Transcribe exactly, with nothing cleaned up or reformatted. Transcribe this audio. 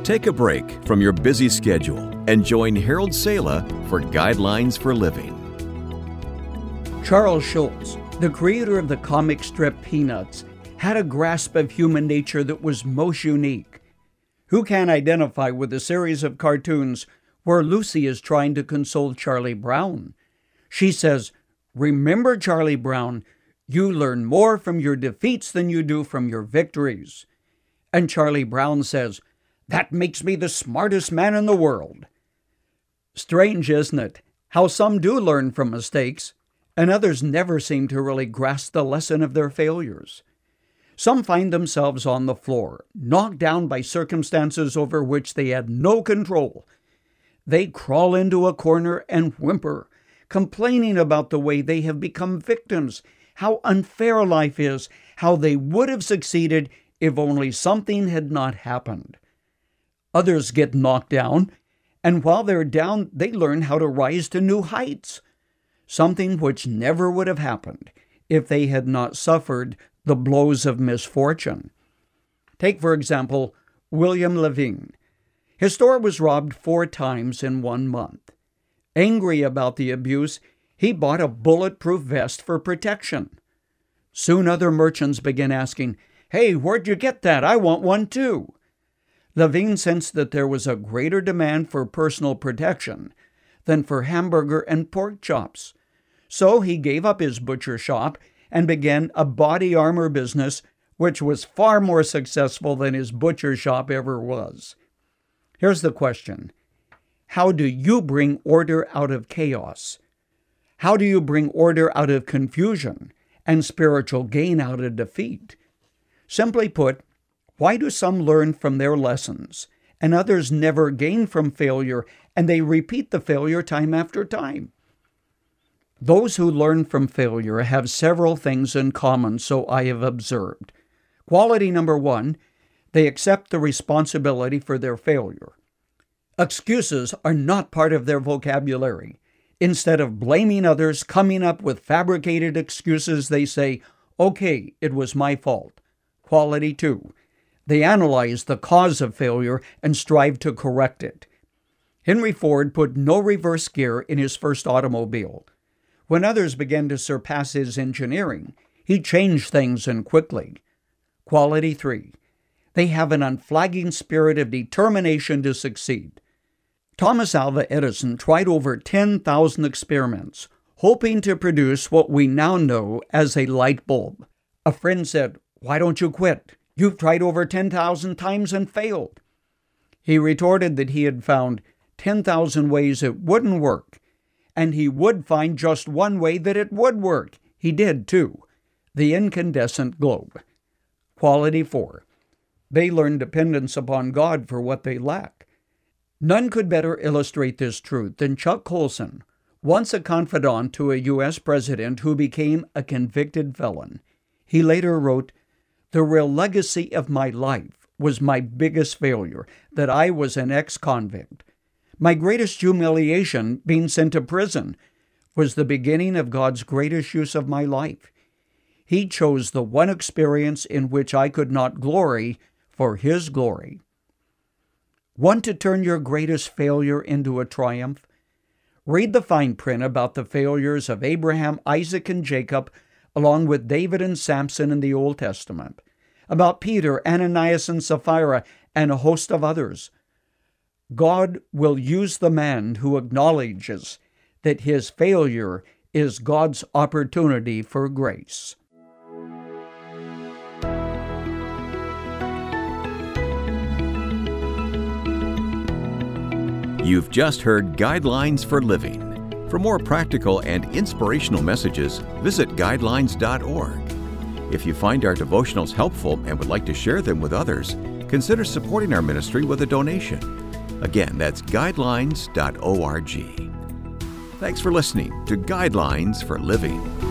Take a break from your busy schedule and join Harold Sala for Guidelines for Living. Charles Schulz, the creator of the comic strip Peanuts, had a grasp of human nature that was most unique. Who can identify with a series of cartoons where Lucy is trying to console Charlie Brown? She says, "Remember, Charlie Brown, you learn more from your defeats than you do from your victories." And Charlie Brown says, "That makes me the smartest man in the world." Strange, isn't it, how some do learn from mistakes, and others never seem to really grasp the lesson of their failures. Some find themselves on the floor, knocked down by circumstances over which they had no control. They crawl into a corner and whimper, complaining about the way they have become victims, how unfair life is, how they would have succeeded if only something had not happened. Others get knocked down, and while they're down, they learn how to rise to new heights, something which never would have happened if they had not suffered the blows of misfortune. Take, for example, William Levine. His store was robbed four times in one month. Angry about the abuse, he bought a bulletproof vest for protection. Soon other merchants began asking, "Hey, where'd you get that? I want one too." Levine sensed that there was a greater demand for personal protection than for hamburger and pork chops. So he gave up his butcher shop and began a body armor business, which was far more successful than his butcher shop ever was. Here's the question. How do you bring order out of chaos? How do you bring order out of confusion and spiritual gain out of defeat? Simply put, why do some learn from their lessons and others never gain from failure, and they repeat the failure time after time? Those who learn from failure have several things in common, so I have observed. Quality number one, they accept the responsibility for their failure. Excuses are not part of their vocabulary. Instead of blaming others, coming up with fabricated excuses, they say, "Okay, it was my fault." Quality two, they analyze the cause of failure and strive to correct it. Henry Ford put no reverse gear in his first automobile. When others began to surpass his engineering, he changed things and quickly. Quality three, they have an unflagging spirit of determination to succeed. Thomas Alva Edison tried over ten thousand experiments, hoping to produce what we now know as a light bulb. A friend said, "Why don't you quit? You've tried over ten thousand times and failed." He retorted that he had found ten thousand ways it wouldn't work, and he would find just one way that it would work. He did, too. The incandescent globe. Quality four. They learn dependence upon God for what they lack. None could better illustrate this truth than Chuck Colson, once a confidant to a U S president who became a convicted felon. He later wrote, "The real legacy of my life was my biggest failure, that I was an ex-convict. My greatest humiliation, being sent to prison, was the beginning of God's greatest use of my life. He chose the one experience in which I could not glory for His glory." Want to turn your greatest failure into a triumph? Read the fine print about the failures of Abraham, Isaac, and Jacob, along with David and Samson in the Old Testament, about Peter, Ananias, and Sapphira, and a host of others. God will use the man who acknowledges that his failure is God's opportunity for grace. You've just heard Guidelines for Living. For more practical and inspirational messages, visit guidelines dot org. If you find our devotionals helpful and would like to share them with others, consider supporting our ministry with a donation. Again, that's guidelines dot org. Thanks for listening to Guidelines for Living.